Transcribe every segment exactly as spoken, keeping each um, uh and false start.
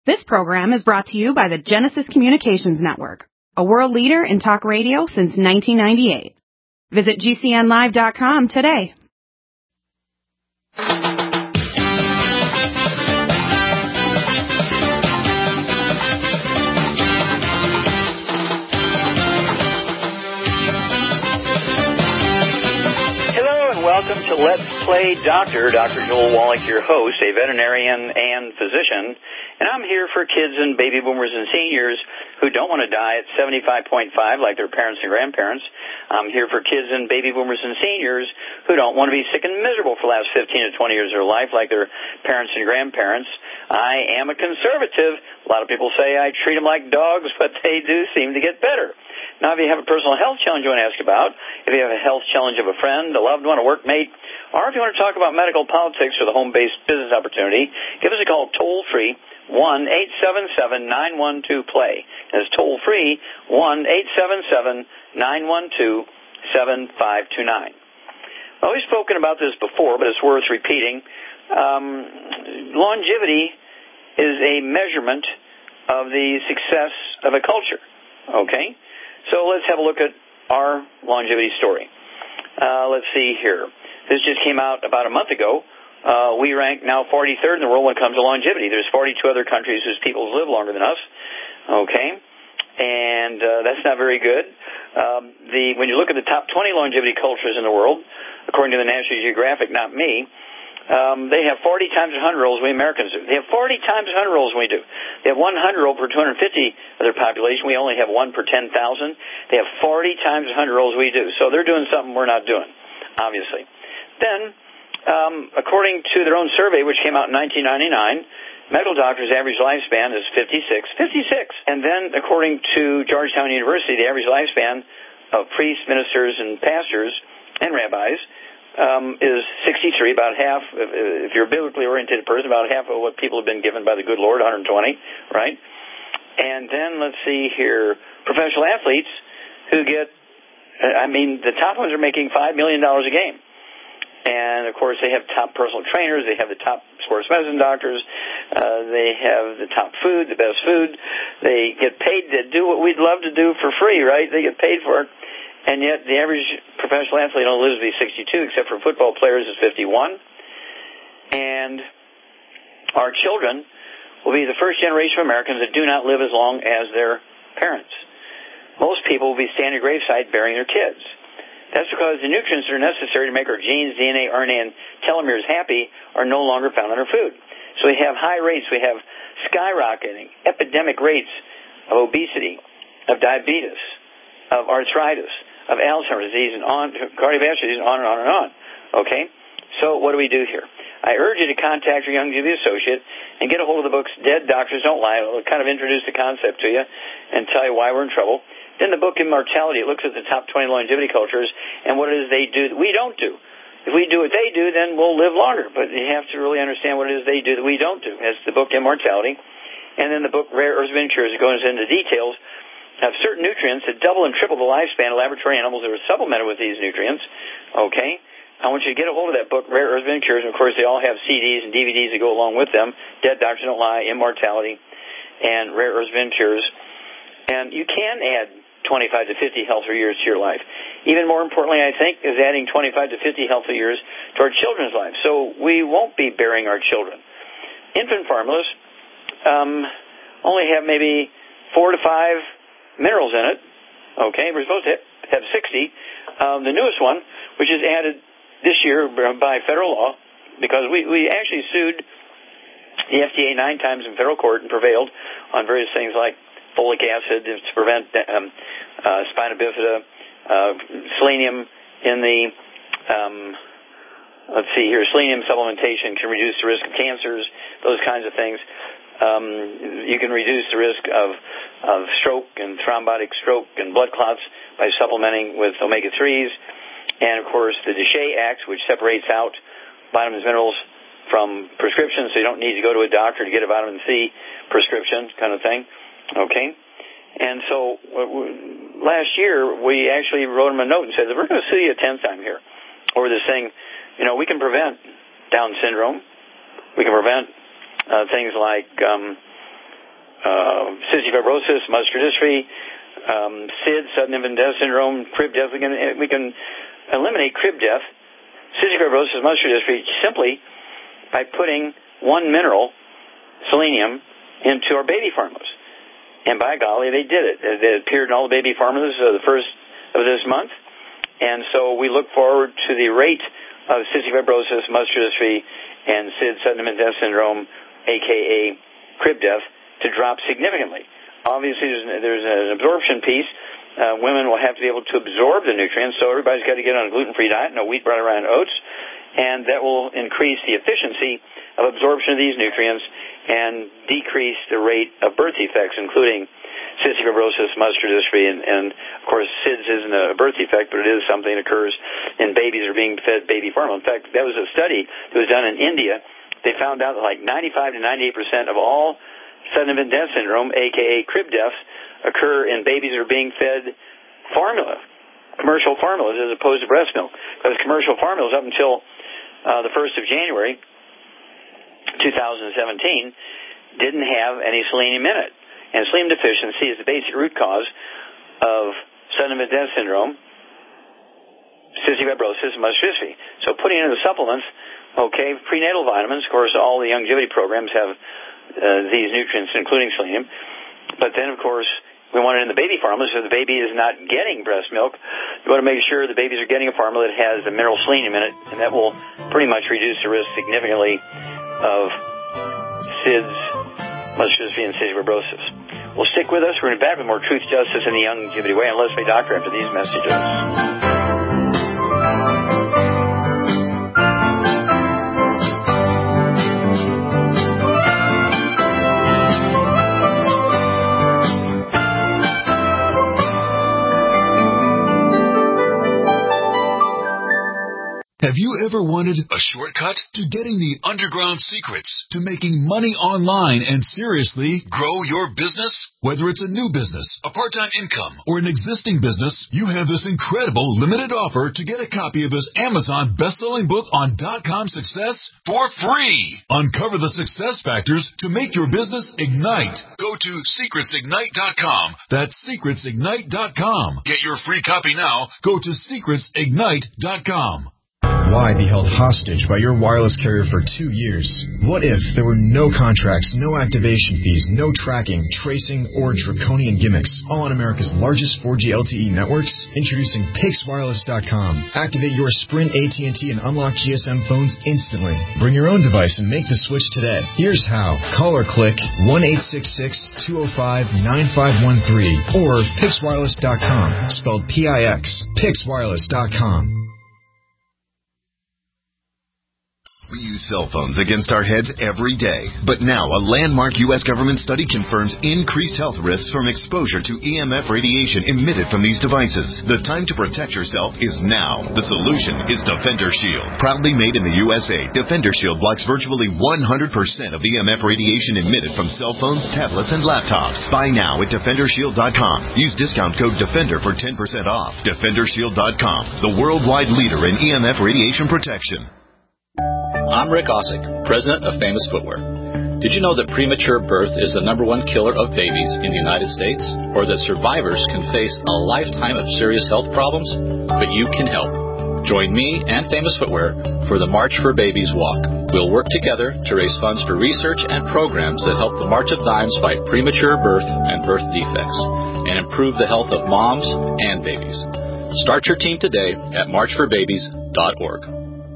This program is brought to you by the Genesis Communications Network, a world leader in talk radio since nineteen ninety-eight. Visit G C N live dot com today. Welcome to Let's Play Doctor. Doctor Joel Wallach, your host, a veterinarian and physician. And I'm here for kids and baby boomers and seniors who don't want to die at seventy-five point five like their parents and grandparents. I'm here for kids and baby boomers and seniors who don't want to be sick and miserable for the last fifteen to twenty years of their life like their parents and grandparents. I am a conservative. A lot of people say I treat them like dogs, but they do seem to get better. Now, if you have a personal health challenge you want to ask about, if you have a health challenge of a friend, a loved one, a workmate, or if you want to talk about medical politics or the home-based business opportunity, give us a call toll-free, one eight seven seven, nine one two, play. That's toll-free, one eight seven seven, nine one two, seven five two nine. Well, we've spoken about this before, but it's worth repeating. Um, longevity is a measurement of the success of a culture, okay? So let's have a look at our longevity story. Uh, let's see here. This just came out about a month ago. Uh, we rank now forty-third in the world when it comes to longevity. There's forty-two other countries whose people live longer than us. Okay? And uh, that's not very good. Um, the when you look at the top twenty longevity cultures in the world, according to the National Geographic, not me, Um, they have forty times one hundred rolls we Americans do. They have forty times one hundred rolls we do. They have one hundred roll per two hundred fifty of their population. We only have one per ten thousand. They have forty times one hundred rolls we do. So they're doing something we're not doing, obviously. Then, um, according to their own survey, which came out in nineteen ninety-nine, medical doctors' average lifespan is fifty-six. fifty-six. And then, according to Georgetown University, the average lifespan of priests, ministers, and pastors and rabbis Um, is sixty-three, about half, if you're a biblically oriented person, about half of what people have been given by the good Lord, one hundred twenty, right? And then, let's see here, professional athletes who get, I mean, the top ones are making five million dollars a game. And, of course, they have top personal trainers, they have the top sports medicine doctors, uh, they have the top food, the best food, they get paid to do what we'd love to do for free, right? They get paid for it. And yet the average professional athlete only lives to be sixty-two, except for football players is fifty-one. And our children will be the first generation of Americans that do not live as long as their parents. Most people will be standing at gravesite burying their kids. That's because the nutrients that are necessary to make our genes, D N A, R N A, and telomeres happy are no longer found in our food. So we have high rates. We have skyrocketing, epidemic rates of obesity, of diabetes, of arthritis, of Alzheimer's disease, and on cardiovascular disease, and on and on and on. Okay? So what do we do here? I urge you to contact your Youngevity associate and get a hold of the books Dead Doctors Don't Lie. It'll kind of introduce the concept to you and tell you why we're in trouble. Then the book Immortality. It looks at the top twenty longevity cultures and what it is they do that we don't do. If we do what they do, then we'll live longer. But you have to really understand what it is they do that we don't do. That's the book Immortality. And then the book Rare Earths and Cures. It goes into details have certain nutrients that double and triple the lifespan of laboratory animals that are supplemented with these nutrients. Okay? I want you to get a hold of that book, Rare Earths and Cures. And, of course, they all have C Ds and D V Ds that go along with them. Dead Doctors Don't Lie, Immortality, and Rare Earths and Cures. And you can add twenty-five to fifty healthier years to your life. Even more importantly, I think, is adding twenty-five to fifty healthy years to our children's lives. So we won't be burying our children. Infant formulas um, only have maybe four to five minerals in it. Okay, we're supposed to have sixty. Um, the newest one, which is added this year by federal law, because we, we actually sued the F D A nine times in federal court and prevailed on various things like folic acid to prevent um, uh, spina bifida, uh, selenium in the, um, let's see here, selenium supplementation can reduce the risk of cancers, those kinds of things. Um, you can reduce the risk of, of stroke and thrombotic stroke and blood clots by supplementing with omega threes. And, of course, the DSHEA Act, which separates out vitamins and minerals from prescriptions, so you don't need to go to a doctor to get a vitamin C prescription kind of thing. Okay? And so last year we actually wrote him a note and said that we're going to sue you a tenth time here over this thing. You know, we can prevent Down syndrome. We can prevent uh, things like um, uh, cystic fibrosis, muscular dystrophy, um, S I D, sudden infant death syndrome, crib death. We can, we can eliminate crib death, cystic fibrosis, muscular dystrophy, simply by putting one mineral, selenium, into our baby formulas. And by golly, they did it. It appeared in all the baby formulas uh, the first of this month. And so we look forward to the rate of cystic fibrosis, muscular dystrophy, and S I D, sudden infant death syndrome, a k a crib death, to drop significantly. Obviously, there's, there's an absorption piece. Uh, women will have to be able to absorb the nutrients, so everybody's got to get on a gluten-free diet, no wheat, bread, rye, and oats, and that will increase the efficiency of absorption of these nutrients and decrease the rate of birth defects, including cystic fibrosis, muscular dystrophy, and, and of course, S I D S isn't a birth defect, but it is something that occurs in babies who are being fed baby formula. In fact, that was a study that was done in India. They found out that like ninety-five to ninety-eight percent of all sudden infant death syndrome, a k a crib deaths, occur in babies that are being fed formula, commercial formulas, as opposed to breast milk. Because commercial formulas, up until uh, the first of January two thousand seventeen, didn't have any selenium in it. And selenium deficiency is the basic root cause of sudden infant death syndrome, cystic fibrosis, and muscular dystrophy. So putting in the supplements, okay, prenatal vitamins, of course, all the longevity programs have uh, these nutrients, including selenium. But then, of course, we want it in the baby formula, so the baby is not getting breast milk. We want to make sure the babies are getting a formula that has the mineral selenium in it, and that will pretty much reduce the risk significantly of S I D S, muscular dystrophy, and cystic fibrosis. Well, stick with us. We're going to be back with more Truth, Justice, and the Longevity Way on Let's Play Doctor after these messages. Have you ever wanted a shortcut to getting the underground secrets to making money online and seriously grow your business? Whether it's a new business, a part-time income, or an existing business, you have this incredible limited offer to get a copy of this Amazon best-selling book on dot-com success for free. Uncover the success factors to make your business ignite. Go to secrets ignite dot com. That's secrets ignite dot com. Get your free copy now. Go to secrets ignite dot com. Why be held hostage by your wireless carrier for two years? What if there were no contracts, no activation fees, no tracking, tracing, or draconian gimmicks, all on America's largest four G L T E networks? Introducing Pix Wireless dot com. Activate your Sprint, A T and T, and unlock G S M phones instantly. Bring your own device and make the switch today. Here's how. Call or click one eight six six, two oh five, nine five one three or Pix Wireless dot com, spelled P I X. Pix Wireless dot com. We use cell phones against our heads every day. But now a landmark U S government study confirms increased health risks from exposure to E M F radiation emitted from these devices. The time to protect yourself is now. The solution is Defender Shield. Proudly made in the U S A, Defender Shield blocks virtually one hundred percent of E M F radiation emitted from cell phones, tablets, and laptops. Buy now at defender shield dot com. Use discount code DEFENDER for ten percent off. defender shield dot com, the worldwide leader in E M F radiation protection. I'm Rick Osick, president of Famous Footwear. Did you know that premature birth is the number one killer of babies in the United States? Or that survivors can face a lifetime of serious health problems? But you can help. Join me and Famous Footwear for the March for Babies Walk. We'll work together to raise funds for research and programs that help the March of Dimes fight premature birth and birth defects and improve the health of moms and babies. Start your team today at march for babies dot org.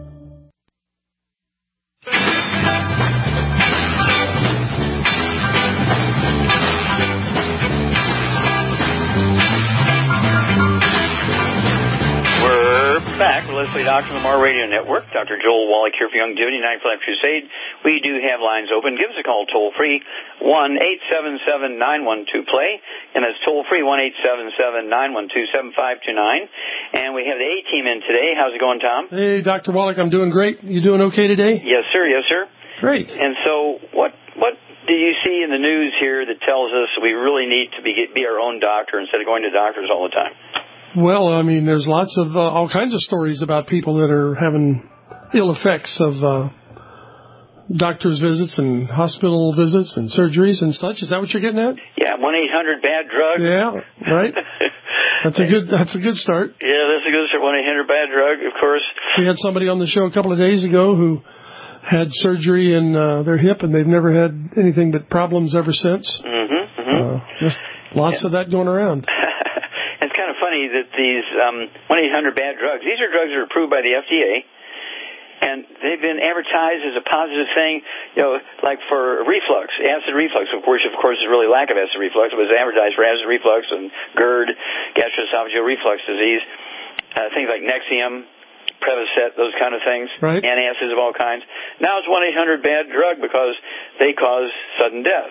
Back with Leslie Doctor on the Mar Radio Network. Doctor Joel Wallach here for Longevity Night Flat Crusade. We do have lines open. Give us a call toll free, one eight seven seven, nine one two, play, and that's toll free, one eight seven seven, nine one two, seven five two nine. And we have the A-Team in today. How's it going, Tom? Hey, Doctor Wallach, I'm doing great. You doing okay today? Yes, sir. Yes, sir. Great. And so what what do you see in the news here that tells us we really need to be, be our own doctor instead of going to doctors all the time? Well, I mean, there's lots of, uh, all kinds of stories about people that are having ill effects of uh, doctor's visits and hospital visits and surgeries and such. Is that what you're getting at? Yeah, one eight hundred bad drug. Yeah, right. That's a good. That's a good start. Yeah, that's a good start. one eight hundred bad drug, of course. We had somebody on the show a couple of days ago who had surgery in uh, their hip, and they've never had anything but problems ever since. Mm-hmm, mm-hmm. Uh, just lots yeah. of that going around. It's kind of funny that these um, one eight hundred bad drugs, these are drugs that are approved by the F D A, and they've been advertised as a positive thing, you know, like for reflux, acid reflux, of course, of course, there's really lack of acid reflux. It was advertised for acid reflux and GERD, gastroesophageal reflux disease, uh, things like Nexium, Prevacet, those kind of things, right. Antacids of all kinds. Now it's one eight hundred bad drug because they cause sudden death.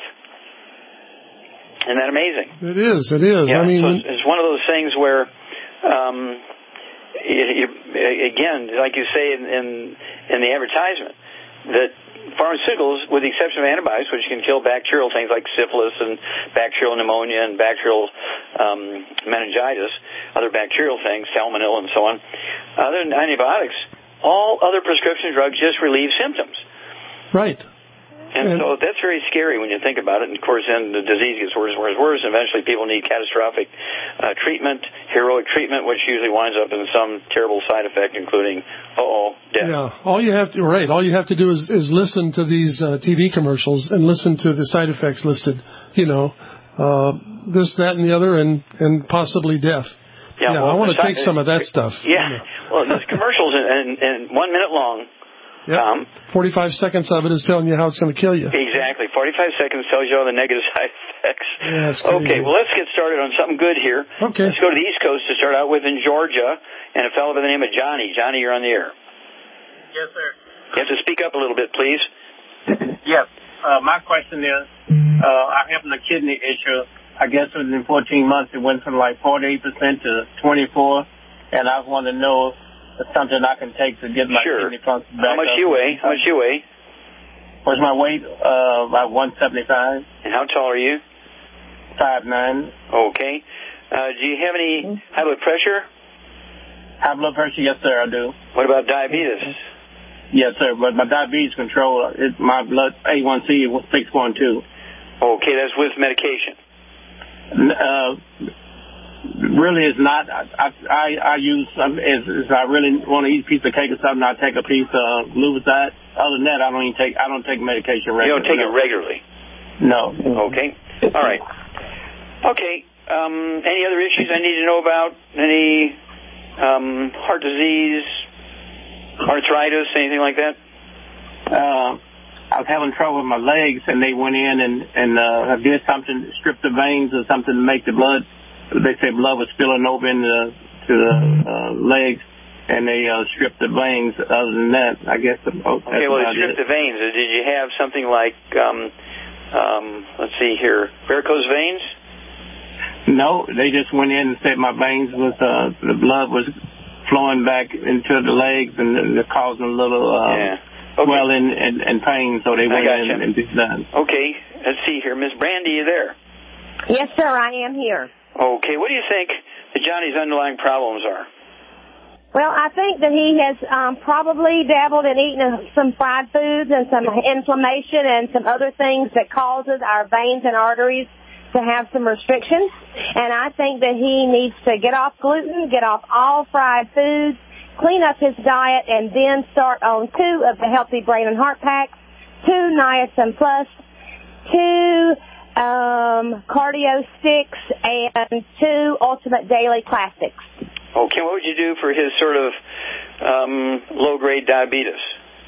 Isn't that amazing? It is. It is. Yeah, I mean, so it's, it's one of those things where, um, you, you, again, like you say in, in in the advertisement, that pharmaceuticals, with the exception of antibiotics, which can kill bacterial things like syphilis and bacterial pneumonia and bacterial um, meningitis, other bacterial things, salmonella and so on, other than antibiotics, all other prescription drugs just relieve symptoms. Right. And so that's very scary when you think about it. And, of course, then the disease gets worse and worse and worse. Eventually people need catastrophic uh, treatment, heroic treatment, which usually winds up in some terrible side effect, including, uh-oh, death. Yeah, all you have to, right, all you have to do is, is listen to these uh, T V commercials and listen to the side effects listed, you know, uh, this, that, and the other, and, and possibly death. Yeah, yeah well, I want to take side, some of that stuff. Yeah, you know. Well, those commercials, and, and one minute long, Yep. Um, forty-five seconds of it is telling you how it's going to kill you. Exactly. forty-five seconds tells you all the negative side effects. Yeah, that's crazy. Okay, well, let's get started on something good here. Okay. Let's go to the East Coast to start out with in Georgia, and a fellow by the name of Johnny. Johnny, you're on the air. Yes, sir. You have to speak up a little bit, please. Yes. Uh, my question is, uh, I'm having a kidney issue. I guess within fourteen months it went from like forty-eight percent to twenty-four, and I want to know it's something I can take to get my sure. kidney function back. How much up. you weigh? How much you weigh? What's my weight? Uh, about one seventy-five. And how tall are you? five nine. Okay. Uh, do you have any high blood pressure? High blood pressure, yes, sir, I do. What about diabetes? Yes, sir, but my diabetes control, it, my blood A one C was six point two. Okay, that's with medication. Uh, Really, it's not. I I, I use some. If I really want to eat a piece of cake or something, I take a piece of Luvazat. Other than that, I don't even take. I don't take medication regularly. You don't take no. it regularly. No. Okay. All right. Okay. Um, any other issues I need to know about? Any um, heart disease, arthritis, anything like that? Uh, I was having trouble with my legs, and they went in and and uh, did something, stripped the veins or something to make the blood. They say blood was spilling over into the, to the uh, legs, and they uh, stripped the veins. Other than that, I guess. The, oh, okay, well, they stripped the veins. Did you have something like, um, um, let's see here, varicose veins? No, they just went in and said my veins was, uh, the blood was flowing back into the legs, and they're causing a little uh, yeah. okay. swelling and, and pain, so they went in and did that. Okay, let's see here. Miss Brandy, you there? Yes, sir, I am here. Okay, what do you think that Johnny's underlying problems are? Well, I think that he has um, probably dabbled in eating some fried foods and some inflammation and some other things that causes our veins and arteries to have some restrictions. And I think that he needs to get off gluten, get off all fried foods, clean up his diet, and then start on two of the Healthy Brain and Heart Packs, two Niacin Plus, two Um, cardio sticks, and two Ultimate Daily Classics. Okay, what would you do for his sort of um, low-grade diabetes?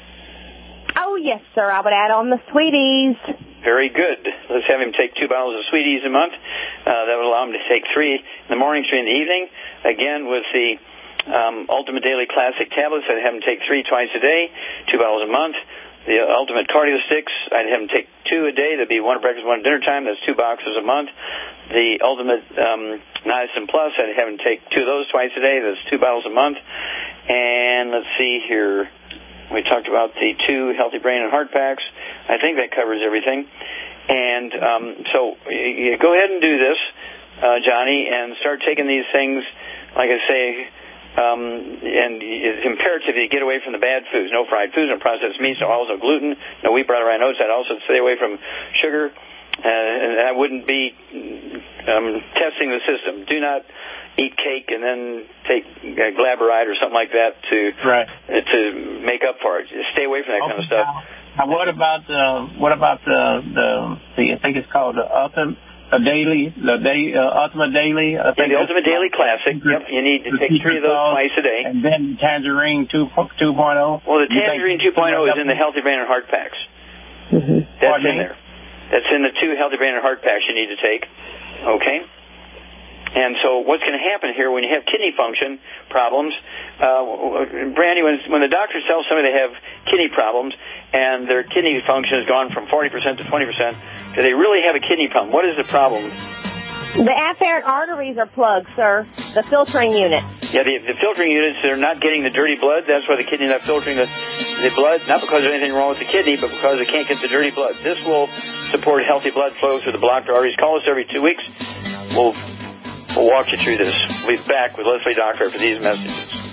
Oh, yes, sir, I would add on the Sweeties. Very good. Let's have him take two bottles of Sweeties a month. Uh, that would allow him to take three in the morning, three in the evening. Again, with the um, Ultimate Daily Classic tablets, I'd have him take three twice a day, two bottles a month. The Ultimate Cardio Sticks, I'd have him take two a day. That'd be one at breakfast, one at dinner time. That's two boxes a month. The Ultimate um, Niacin Plus, I'd have him take two of those twice a day. That's two bottles a month. And let's see here. We talked about the two Healthy Brain and Heart Packs. I think that covers everything. And um, so you go ahead and do this, uh, Johnny, and start taking these things, like I say, Um, and it's imperative that you get away from the bad foods. No fried foods, no processed meats, no oils, no gluten, no wheat, brown, rye, oats. I'd also stay away from sugar. Uh, and I wouldn't be um, testing the system. Do not eat cake and then take uh, Glaberide or something like that to right. uh, to make up for it. Just stay away from that okay, kind of stuff. Now, now what about uh, what about the, the the I think it's called the Ultimate a Daily the day uh, Ultimate Daily. I think yeah, the Ultimate Daily Classic. Yep, you need to take three of those twice a day. And then Tangerine two point oh. Well, the Tangerine two point oh is in the Healthy Brain and Heart packs. Mm-hmm. That's Pardon in me? there. That's in the two Healthy Brain and Heart packs you need to take. Okay? And so what's going to happen here when you have kidney function problems, uh, Brandy, when, when the doctor tells somebody they have kidney problems and their kidney function has gone from forty percent to twenty percent, do they really have a kidney problem? What is the problem? The afferent arteries are plugged, sir. The filtering unit. Yeah, the, the filtering units are not getting the dirty blood. That's why the kidney is not filtering the, the blood, not because there's anything wrong with the kidney, but because it can't get the dirty blood. This will support healthy blood flow through the blocked arteries. Call us every two weeks. We'll, we'll walk you through this. We'll be back with Leslie Doctor for these messages.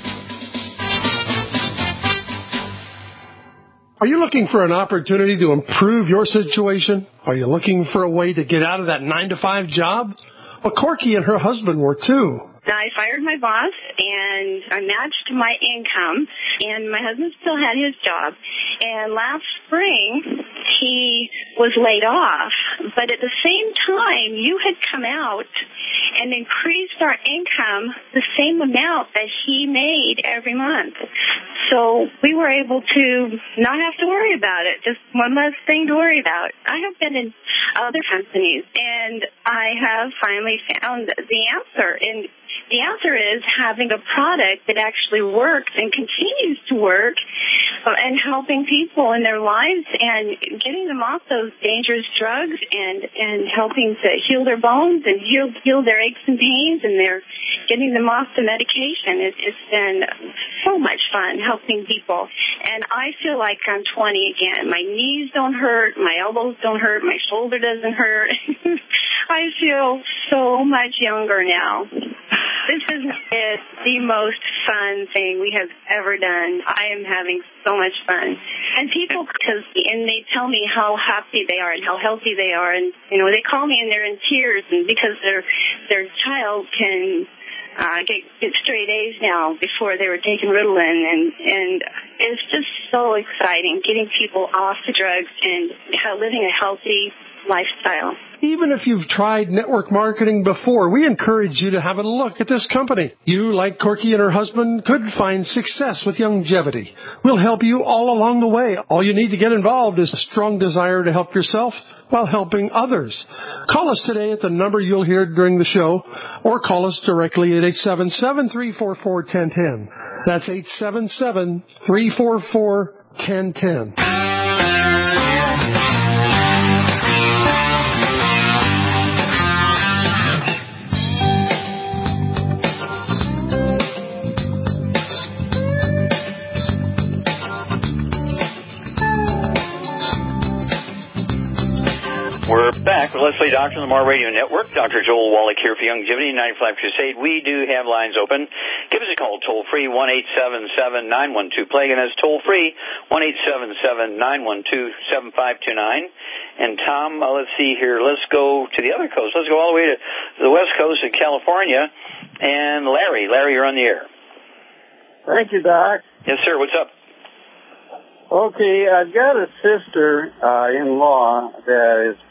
Are you looking for an opportunity to improve your situation? Are you looking for a way to get out of that nine to five job? Well, Corky and her husband were too. I fired my boss, and I matched my income, and my husband still had his job. And last spring, he was laid off. But at the same time, you had come out and increased our income the same amount that he made every month. So we were able to not have to worry about it, just one less thing to worry about. I have been in other companies, and I have finally found the answer. And the answer is having a product that actually works and continues to work and helping people in their lives and getting them off those dangerous drugs and, and helping to heal their bones and heal, heal their aches and pains, and they're getting them off the medication. It, it's been so much fun helping people. And I feel like I'm twenty again. My knees don't hurt. My elbows don't hurt. My shoulder doesn't hurt. I feel so much younger now. This is is the most fun thing we have ever done. I am having so much fun. And people come and they tell me how happy they are and how healthy they are. And, you know, they call me and they're in tears and because their their child can uh, get, get straight A's now before they were taking Ritalin. And, and it's just so exciting getting people off the drugs and how, living a healthy lifestyle. Even if you've tried network marketing before, we encourage you to have a look at this company. You, like Corky and her husband, could find success with longevity. We'll help you all along the way. All you need to get involved is a strong desire to help yourself while helping others. Call us today at the number you'll hear during the show, or call us directly at eight seven seven, three four four, one zero one zero. That's eight seven seven, three four four, one zero one zero. We're back with Leslie Doctor on the Mar Radio Network. Doctor Joel Wallach here for Longevity ninety-five Crusade. We do have lines open. Give us a call toll-free, one eight seven seven, nine one two, plague, and that's toll-free, one eight seven seven, nine one two, seven five two nine. And Tom, uh, let's see here. Let's go to the other coast. Let's go all the way to the west coast of California. And Larry. Larry, you're on the air. Thank you, Doc. Yes, sir. What's up? Okay, I've got a sister-in-law that is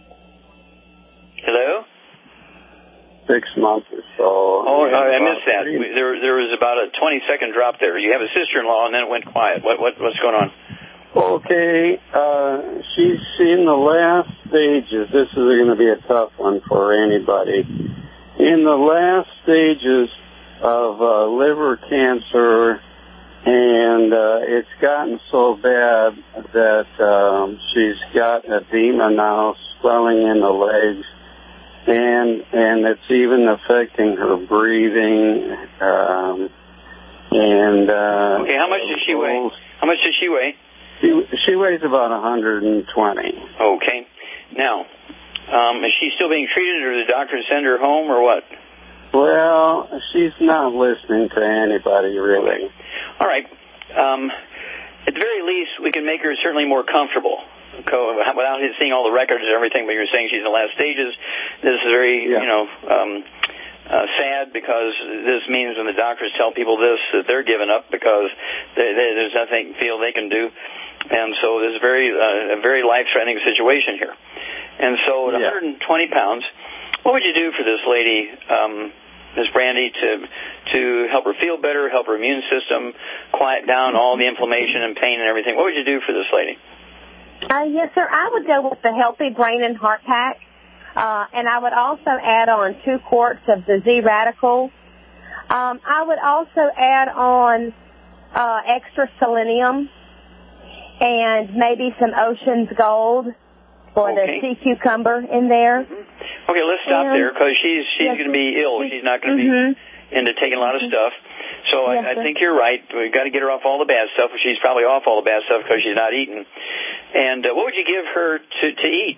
Hello? Six months or so. Oh, I missed that. There, there was about a twenty-second drop there. You have a sister-in-law, and then it went quiet. What, what, what's going on? Okay, uh, she's in the last stages. This is going to be a tough one for anybody. In the last stages of uh, liver cancer, and uh, it's gotten so bad that um, she's got edema now, swelling in the legs. And and it's even affecting her breathing. Um, and uh, okay, how much does she weigh? How much does she weigh? She she weighs about one hundred twenty. Okay. Now, um, is she still being treated, or the doctor send her home, or what? Well, she's not listening to anybody, really. All right. Um, at the very least, we can make her certainly more comfortable. Without seeing all the records and everything, but you're saying she's in the last stages. This is very, yeah. you know, um, uh, sad because this means when the doctors tell people this, that they're giving up because they, they, there's nothing feel they can do. And so this is very, uh, a very life-threatening situation here. And so at yeah. one hundred twenty pounds, what would you do for this lady, um, Miz Brandy, to to help her feel better, help her immune system, quiet down all the inflammation and pain and everything? What would you do for this lady? Uh, yes, sir. I would go with the Healthy Brain and Heart Pack, uh, and I would also add on two quarts of the Z-Radical. Um, I would also add on uh, extra selenium and maybe some Ocean's Gold for okay. the sea cucumber in there. Mm-hmm. Okay, let's stop and, there because she's she's yes, going to be ill. She's not going to mm-hmm. be into taking a lot of stuff. So yes, I, I think you're right. We've got to get her off all the bad stuff. She's probably off all the bad stuff because she's not eating. And uh, what would you give her to, to eat?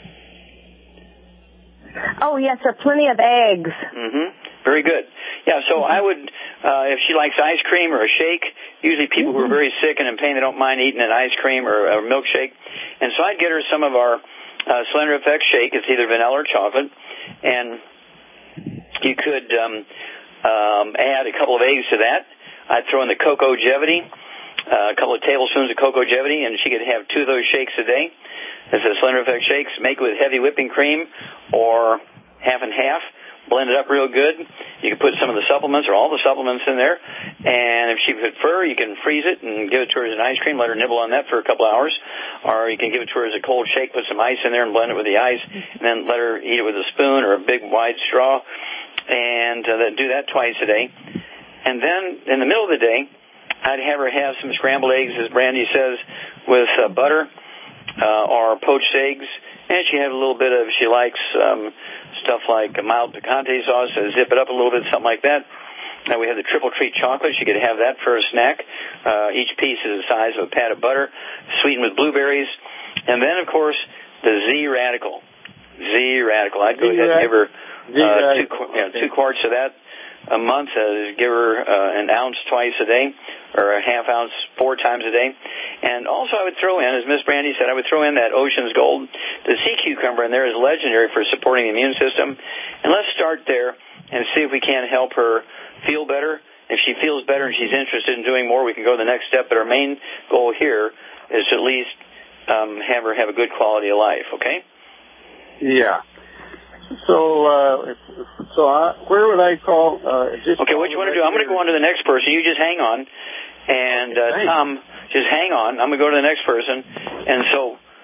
Oh, yes, sir, plenty of eggs. Mm-hmm. Very good. Yeah, so mm-hmm. I would, uh, if she likes ice cream or a shake, usually people mm-hmm. who are very sick and in pain, they don't mind eating an ice cream or a milkshake. And so I'd get her some of our uh, Slender Effect shake. It's either vanilla or chocolate. And you could um, um, add a couple of eggs to that. I'd throw in the Cocogevity, uh, a couple of tablespoons of Cocogevity, and she could have two of those shakes a day. It's a Slender Effect shakes. Make it with heavy whipping cream or half and half. Blend it up real good. You can put some of the supplements or all the supplements in there. And if she prefer, you can freeze it and give it to her as an ice cream. Let her nibble on that for a couple hours. Or you can give it to her as a cold shake, put some ice in there and blend it with the ice. And then let her eat it with a spoon or a big wide straw. And uh, do that twice a day. And then in the middle of the day, I'd have her have some scrambled eggs, as Brandy says, with uh, butter uh, or poached eggs. And she had a little bit of, she likes um, stuff like a mild picante sauce, uh, zip it up a little bit, something like that. Now we have the Triple Treat chocolate. She could have that for a snack. Uh, each piece is the size of a pat of butter, sweetened with blueberries. And then, of course, the Z-Radical. Z-Radical. I'd go ahead and give her uh, two, you know, two quarts of that a month. Uh, give her uh, an ounce twice a day, or a half ounce four times a day. And also I would throw in, as Miss Brandy said, I would throw in that Ocean's Gold. The sea cucumber in there is legendary for supporting the immune system. And let's start there and see if we can help her feel better. If she feels better and she's interested in doing more, we can go to the next step. But our main goal here is to at least um, have her have a good quality of life, okay? Yeah. So, uh, so I, where would I call? Uh, just okay, what you want to do? I'm going to go on to the next person. You just hang on, and uh, Tom, just hang on. I'm going to go to the next person, and so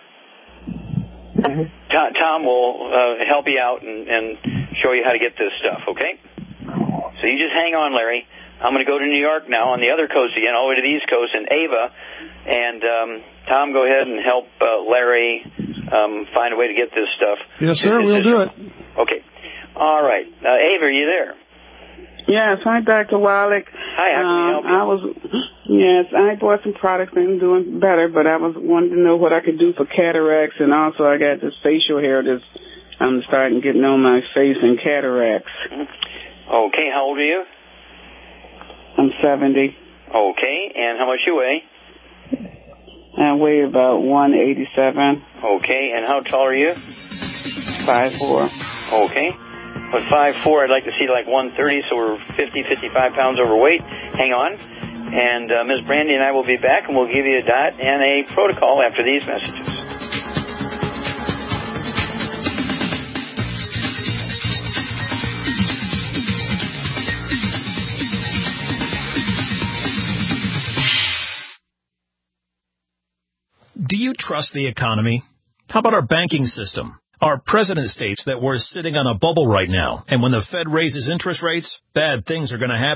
mm-hmm. Tom, Tom will uh, help you out and, and show you how to get this stuff. Okay? So you just hang on, Larry. I'm going to go to New York now, on the other coast again, all the way to the East Coast, in Ava, and um, Tom, go ahead and help uh, Larry um, find a way to get this stuff. Yes, sir. We'll do it. Okay. All right. Uh, Ava, are you there? Yes. Hi, Doctor Wallach. Hi, how can um, we help you? I was, yes, I bought some products and I'm doing better, but I was wanting to know what I could do for cataracts, and also I got this facial hair that's I'm starting getting on my face and cataracts. Okay. How old are you? I'm seventy. Okay. And how much you weigh? I weigh about one eighty-seven. Okay. And how tall are you? five four. Okay. But five four, I'd like to see like one thirty, so we're fifty, fifty-five pounds overweight. Hang on. And uh, Miz Brandy and I will be back, and we'll give you a diet and a protocol after these messages. Do you trust the economy? How about our banking system? Our president states that we're sitting on a bubble right now, and when the Fed raises interest rates, bad things are going to happen.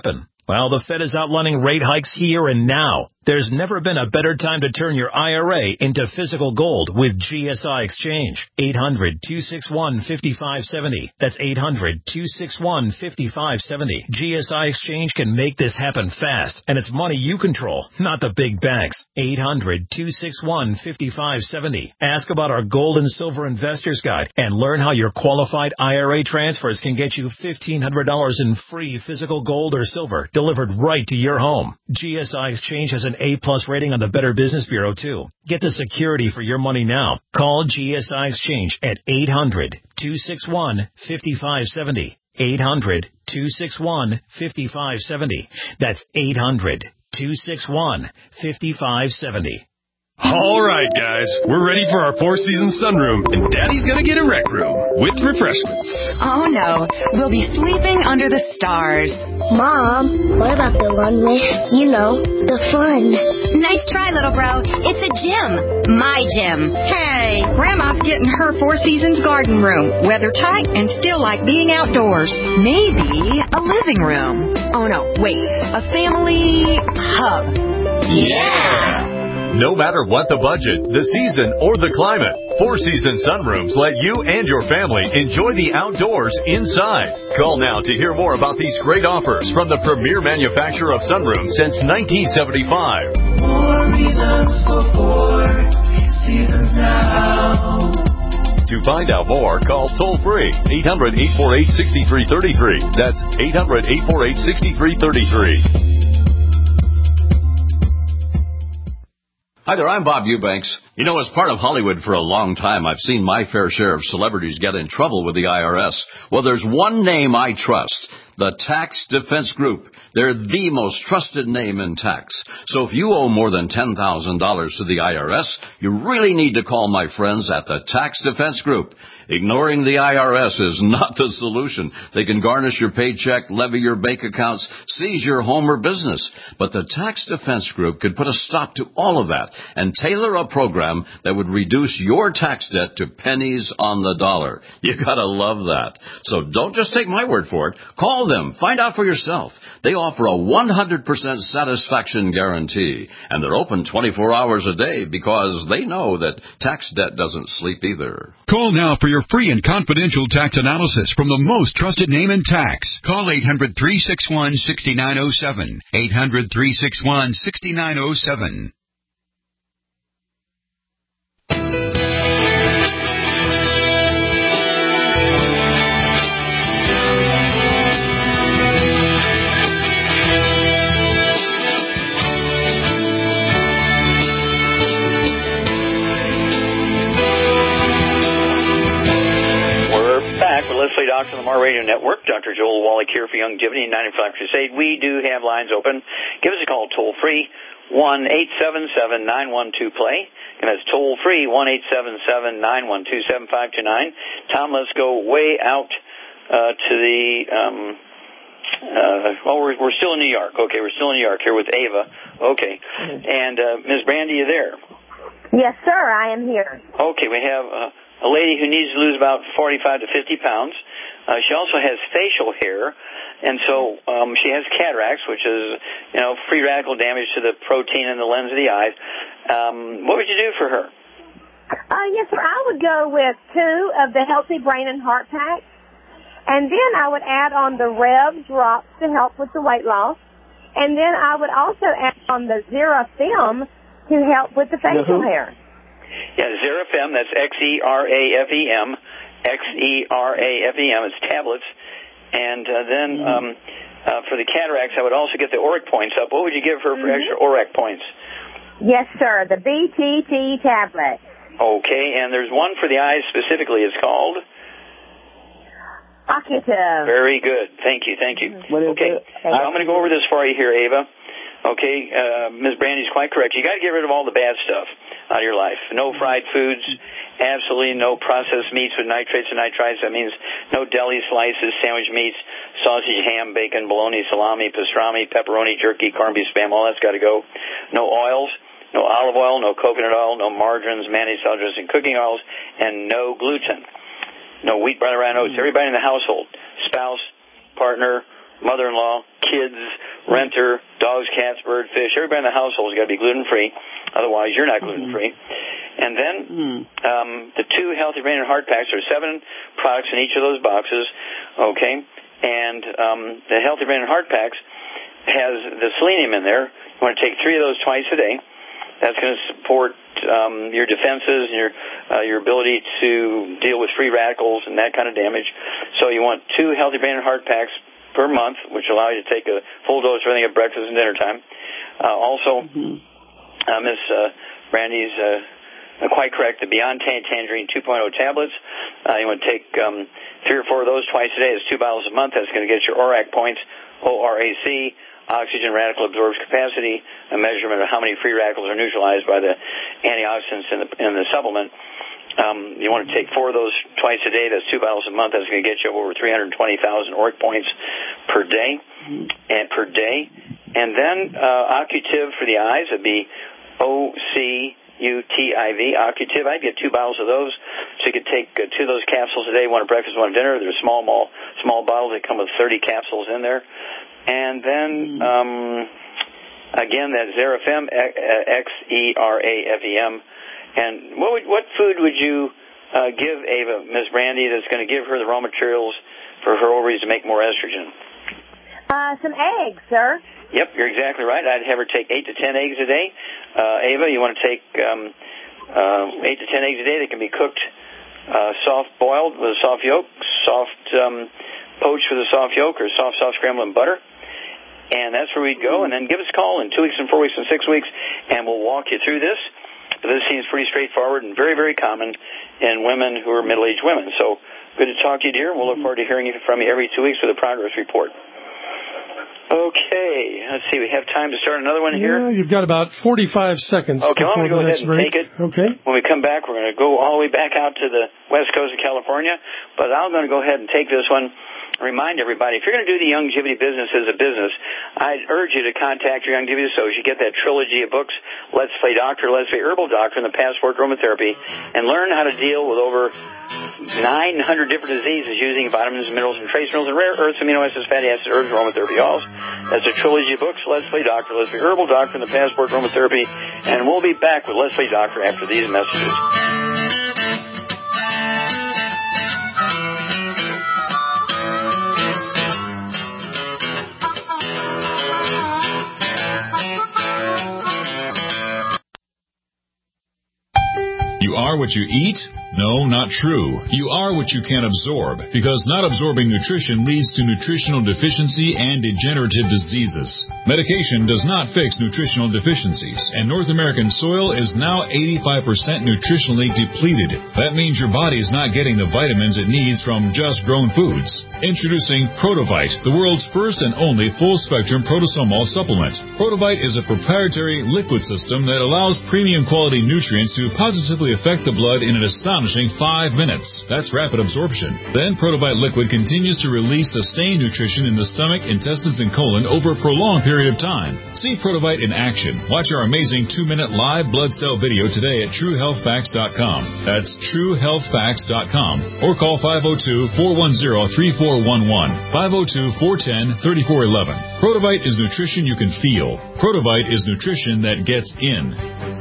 Well, the Fed is outlining rate hikes here and now. There's never been a better time to turn your I R A into physical gold with G S I Exchange. eight hundred, two six one, five five seven zero. That's eight hundred, two six one, five five seven zero. G S I Exchange can make this happen fast, and it's money you control, not the big banks. eight hundred, two six one, five five seven zero. Ask about our Gold and Silver Investors Guide and learn how your qualified I R A transfers can get you fifteen hundred dollars in free physical gold or silver delivered right to your home. G S I Exchange has an A-plus rating on the Better Business Bureau, too. Get the security for your money now. Call G S I Exchange at eight hundred, two six one, five five seven zero. eight hundred, two six one, five five seven zero. That's eight hundred, two six one, five five seven zero. All right, guys, we're ready for our Four Seasons sunroom, and Daddy's gonna get a rec room with refreshments. Oh, no. We'll be sleeping under the stars. Mom, what about the one with, you know, the fun? Nice try, little bro. It's a gym. My gym. Hey, Grandma's getting her Four Seasons garden room. Weather tight and still like being outdoors. Maybe a living room. Oh, no, wait. A family hub. Yeah! No matter what the budget, the season, or the climate, Four Seasons sunrooms let you and your family enjoy the outdoors inside. Call now to hear more about these great offers from the premier manufacturer of sunrooms since nineteen seventy-five. More reasons for Four Seasons now. To find out more, call toll-free eight hundred, eight four eight, six three three three. That's eight hundred, eight four eight, six three three three. Hi there, I'm Bob Eubanks. You know, as part of Hollywood for a long time, I've seen my fair share of celebrities get in trouble with the I R S. Well, there's one name I trust, the Tax Defense Group. They're the most trusted name in tax. So if you owe more than ten thousand dollars to the I R S, you really need to call my friends at the Tax Defense Group. Ignoring the I R S is not the solution. They can garnish your paycheck, levy your bank accounts, seize your home or business. But the Tax Defense Group could put a stop to all of that and tailor a program that would reduce your tax debt to pennies on the dollar. You gotta love that. So don't just take my word for it. Call them. Find out for yourself. They offer a one hundred percent satisfaction guarantee. And they're open twenty-four hours a day because they know that tax debt doesn't sleep either. Call now for your free and confidential tax analysis from the most trusted name in tax. Call eight hundred, three six one, six nine zero seven. eight hundred, three six one, six nine zero seven. Let's Play Doctor on the Mar Radio Network. Doctor Joel Wallach here for Youngevity and ninety-five Crusade. We do have lines open. Give us a call toll-free, one eight seven seven, nine one two, play. And that's toll-free, one eight seven seven, nine one two, seven five two nine. Tom, let's go way out uh, to the, um, uh, well, we're, we're still in New York. Okay, we're still in New York here with Ava. Okay. And uh, Miz Brandy, you there? Yes, sir, I am here. Okay, we have... Uh, a lady who needs to lose about forty-five to fifty pounds. Uh, she also has facial hair, and so um, she has cataracts, which is, you know, free radical damage to the protein in the lens of the eye. Um, what would you do for her? Uh, yes, sir. I would go with two of the Healthy Brain and Heart Packs, and then I would add on the Rev drops to help with the weight loss, and then I would also add on the Xerafem to help with the facial mm-hmm. hair. Yeah, Xerafem, that's X E R A F E M, X E R A F E M, it's tablets. And uh, then um, uh, for the cataracts, I would also get the Auric points up. What would you give her for mm-hmm. extra Auric points? Yes, sir, the B T T tablet. Okay, and there's one for the eyes specifically. It's called? Occutive. Very good. Thank you, thank you. Okay, I'm going to go over this for you here, Ava. Okay, uh, Miz Brandy's quite correct. You got to get rid of all the bad stuff out of your life. No fried foods, absolutely no processed meats with nitrates and nitrites. That means no deli slices, sandwich meats, sausage, ham, bacon, bologna, salami, pastrami, pepperoni, jerky, corned beef, spam, all that's got to go. No oils, no olive oil, no coconut oil, no margarines, mayonnaise, salad dressing, cooking oils, and no gluten. No wheat, brown, rye, oats. Everybody in the household, spouse, partner, mother-in-law, kids, renter, dogs, cats, bird, fish. Everybody in the household has got to be gluten-free. Otherwise, you're not gluten-free. Mm-hmm. And then um, the two Healthy Brain and Heart Packs, there are seven products in each of those boxes, okay? And um, the Healthy Brain and Heart Packs has the selenium in there. You want to take three of those twice a day. That's going to support um, your defenses and your uh, your ability to deal with free radicals and that kind of damage. So you want two Healthy Brain and Heart Packs per month, which allow you to take a full dose of everything at breakfast and dinner time. Uh, also, mm-hmm. uh, Miss uh, Brandy's uh, quite correct. The Beyond Tan Tangerine two point oh tablets. Uh, you want to take um, three or four of those twice a day. It's two bottles a month. That's going to get your O R A C points, O R A C. Oxygen radical absorption capacity, a measurement of how many free radicals are neutralized by the antioxidants in the, in the supplement. Um, you want to take four of those twice a day. That's two bottles a month. That's going to get you over three hundred twenty thousand O R A C points per day. And per day. And then uh, Occutiv for the eyes would be O C U T I V, Occutiv. I'd get two bottles of those. So you could take uh, two of those capsules a day, one at breakfast, one at dinner. They're small, small, small bottles. They come with thirty capsules in there. And then, um, again, that Xerafem, X E R A F E M. And what would, what food would you uh, give Ava, Miss Brandy, that's going to give her the raw materials for her ovaries to make more estrogen? Uh, some eggs, sir. Yep, you're exactly right. I'd have her take eight to ten eggs a day. Uh, Ava, you want to take um, uh, eight to ten eggs a day. They can be cooked uh, soft-boiled with a soft yolk, soft um, poached with a soft yolk, or soft, soft scrambled in butter. And that's where we'd go. And then give us a call in two weeks and four weeks and six weeks, and we'll walk you through this. But this seems pretty straightforward and very, very common in women who are middle-aged women. So good to talk to you, dear. We'll look forward to hearing from you every two weeks with a progress report. Okay. Let's see. We have time to start another one here. Yeah, you've got about forty-five seconds. Okay, well, I'm going to go ahead and break. take it. Okay. When we come back, we're going to go all the way back out to the west coast of California. But I'm going to go ahead and take this one. Remind everybody, if you're going to do the Youngevity business as a business, I'd urge you to contact your Youngevity associate, get that trilogy of books, Let's Play Doctor, Let's Play Herbal Doctor, and the Passport Aromatherapy, and learn how to deal with over nine hundred different diseases using vitamins, minerals, and trace minerals, and rare earths, amino acids, fatty acids, herbs, aromatherapy oils. That's a trilogy of books, Let's Play Doctor, Let's Play Herbal Doctor, and the Passport Aromatherapy, and we'll be back with Let's Play Doctor after these messages. You are what you eat? No, not true. You are what you can absorb, because not absorbing nutrition leads to nutritional deficiency and degenerative diseases. Medication does not fix nutritional deficiencies, and North American soil is now eighty-five percent nutritionally depleted. That means your body is not getting the vitamins it needs from just grown foods. Introducing Protovite, the world's first and only full-spectrum protosomal supplement. Protovite is a proprietary liquid system that allows premium quality nutrients to positively affect the blood in an astonishing five minutes. That's rapid absorption. Then Protovite liquid continues to release sustained nutrition in the stomach, intestines, and colon over a prolonged period of time. See Protovite in action. Watch our amazing two-minute live blood cell video today at true health facts dot com. That's true health facts dot com. Or call five oh two, four one zero, three four one one, five oh two, four one zero, three four one one. Protovite is nutrition you can feel. Protovite is nutrition that gets in.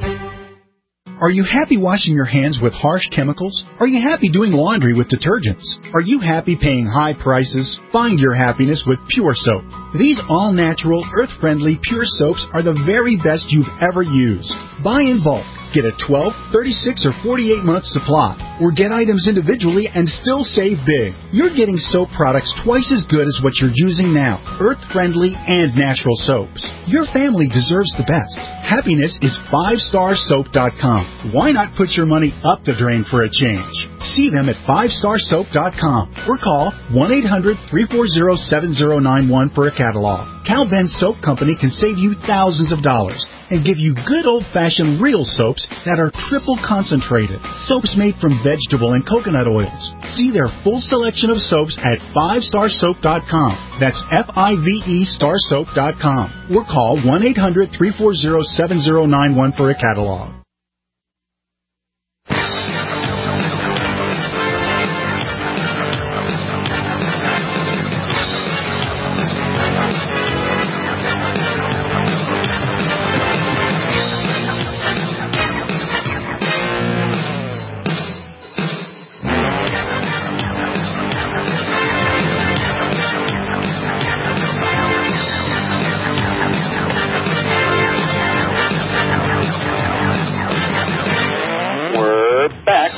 Are you happy washing your hands with harsh chemicals? Are you happy doing laundry with detergents? Are you happy paying high prices? Find your happiness with Pure Soap. These all-natural, earth-friendly Pure Soaps are the very best you've ever used. Buy in bulk. Get a twelve, thirty-six, or forty-eight month supply, or get items individually and still save big. You're getting soap products twice as good as what you're using now, earth-friendly and natural soaps. Your family deserves the best. Happiness is five star soap dot com. Why not put your money up the drain for a change? See them at five star soap dot com or call one eight hundred, three four zero, seven zero nine one for a catalog. Cal Ben Soap Company can save you thousands of dollars and give you good old-fashioned real soaps that are triple concentrated. Soaps made from vegetable and coconut oils. See their full selection of soaps at five star soap dot com. That's F I V E star soap dot com. Or call one eight hundred, three four zero, seven zero nine one for a catalog.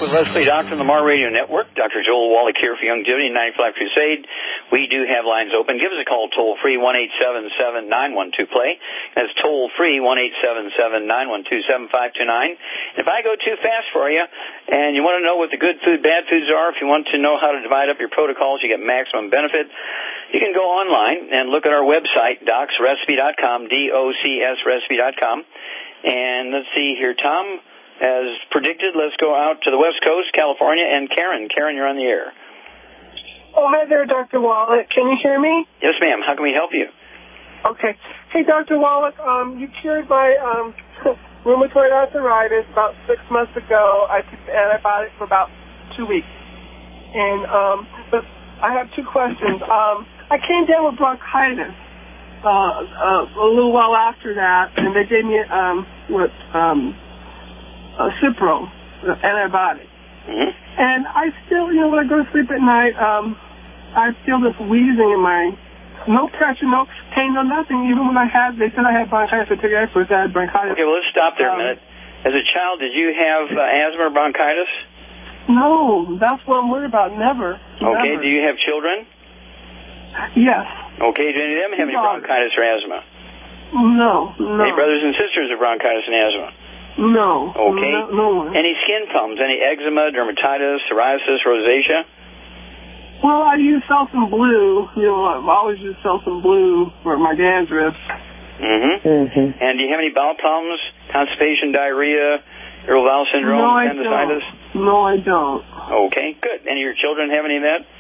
the Let's Play Doctor on the Mar Radio Network. Doctor Joel Wallach here for Youngevity ninety-five Crusade. We do have lines open. Give us a call toll-free, one eight seven seven, nine one two, play. That's toll-free, one eight seven seven, nine one two, seven five two nine. If I go too fast for you and you want to know what the good food, bad foods are, if you want to know how to divide up your protocols, you get maximum benefit, you can go online and look at our website, docs recipe dot com, D O C S recipe dot com. And let's see here, Tom. As predicted, let's go out to the West Coast, California, and Karen. Karen, you're on the air. Oh, hi there, Doctor Wallach. Can you hear me? Yes, ma'am. How can we help you? Okay. Hey, Doctor Wallach, um, you cured my um, rheumatoid arthritis about six months ago. I took the antibiotic for about two weeks. And um, but I have two questions. Um, I came down with bronchitis uh, uh, a little while after that, and they gave me um, what... Um, Uh, Cipro, uh, antibiotic. Mm-hmm. And I still, you know, when I go to sleep at night, um, I feel this wheezing in my, no pressure, no pain, no nothing. Even when I had, they said I had bronchitis. I took experts, I had bronchitis. Okay, well, let's stop there um, a minute. As a child, did you have uh, asthma or bronchitis? No, that's what I'm worried about. Never. Okay, never. do you have children? Yes. Okay, do any of them have any bronchitis or asthma? No, no. Any brothers and sisters with bronchitis and asthma? No. Okay. No, no one. Any skin problems? Any eczema, dermatitis, psoriasis, rosacea? Well, I use Selsun Blue. You know, I've always used Selsun Blue for my dandruff. Mm-hmm. mm-hmm. And do you have any bowel problems? Constipation, diarrhea, irritable bowel syndrome, no, I appendicitis? Don't. No, I don't. Okay, good. Any of your children have any of that?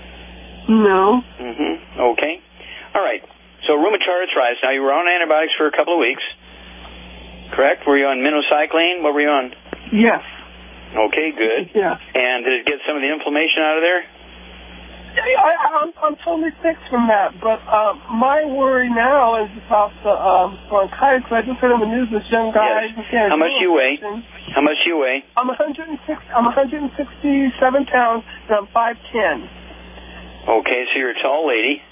No. Mm-hmm. Okay. All right. So rheumatoid arthritis. Now, you were on antibiotics for a couple of weeks. Correct? Were you on minocycline? What were you on? Yes. Okay, good. Yeah. And did it get some of the inflammation out of there? I, I'm, I'm totally fixed from that, but uh, my worry now is about the um, bronchitis. I just heard on the news this young guy. Yes. How much do you weigh? How much do you weigh? I'm one hundred six. I'm one hundred sixty-seven pounds, and I'm five ten. Okay, so you're a tall lady.